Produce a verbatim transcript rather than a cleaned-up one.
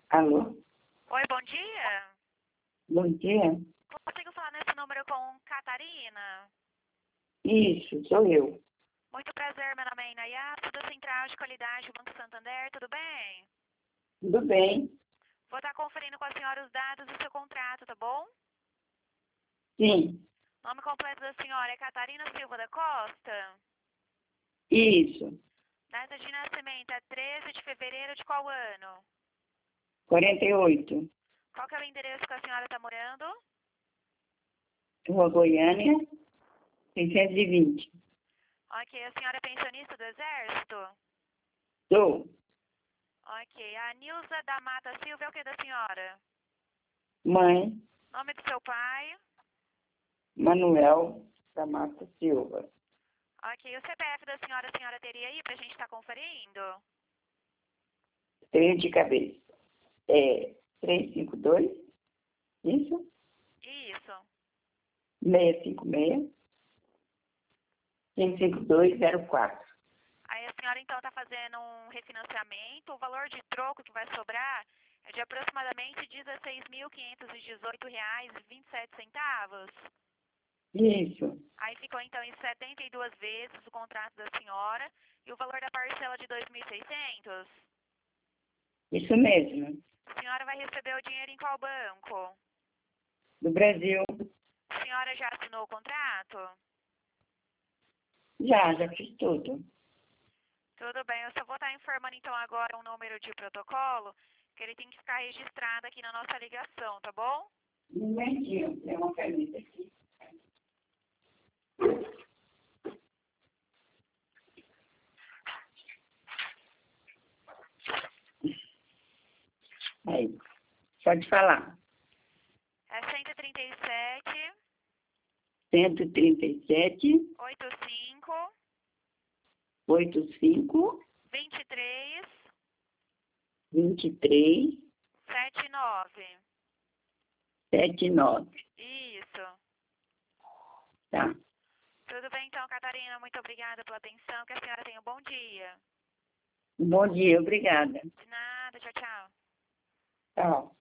Alô? Oi, bom dia. Bom dia. Consigo falar nesse número com Catarina? Isso, sou eu. Muito prazer, meu nome é Inayasu, da Central de Qualidade do Banco Santander, tudo bem? Tudo bem? Vou estar conferindo com a senhora os dados do seu contrato, tá bom? Sim. Nome completo da senhora é Catarina Silva da Costa. Isso. Data de nascimento é treze de fevereiro de qual ano? quarenta e oito. Qual que é o endereço que a senhora está morando? Rua Goiânia, seiscentos e vinte. Ok, a senhora é pensionista do Exército? Sou. Ok, a Nilza da Mata Silva é o que da senhora? Mãe, Nome do seu pai? Manuel da Mata Silva. Ok, o C P F da senhora, a senhora teria aí pra gente estar conferindo? Três de cabeça. É trezentos e cinquenta e dois, isso? Isso. seiscentos e cinquenta e seis, cinco cinco dois zero quatro. Aí a senhora então está fazendo um refinanciamento, o valor de troco que vai sobrar é de aproximadamente dezesseis mil quinhentos e dezoito reais e vinte e sete centavos. Isso. Aí ficou então em setenta e duas vezes o contrato da senhora e o valor da parcela de dois mil e seiscentos. Isso mesmo. A senhora vai receber o dinheiro em qual banco? Do Brasil. A senhora já assinou o contrato? Já, já fiz tudo. Tudo bem, eu só vou estar informando então agora um número de protocolo que ele tem que ficar registrado aqui na nossa ligação, tá bom? Um momentinho, tem uma caneta aqui. Aí, pode falar. É cento e trinta e sete, cento e trinta e sete, oitenta e cinco, oitenta e cinco, vinte e três, vinte e três, setenta e nove. setenta e nove. Isso. Tá. Tudo bem então, Catarina, muito obrigada pela atenção, que a senhora tenha um bom dia. Bom dia, obrigada. De nada, tchau, tchau. Tchau.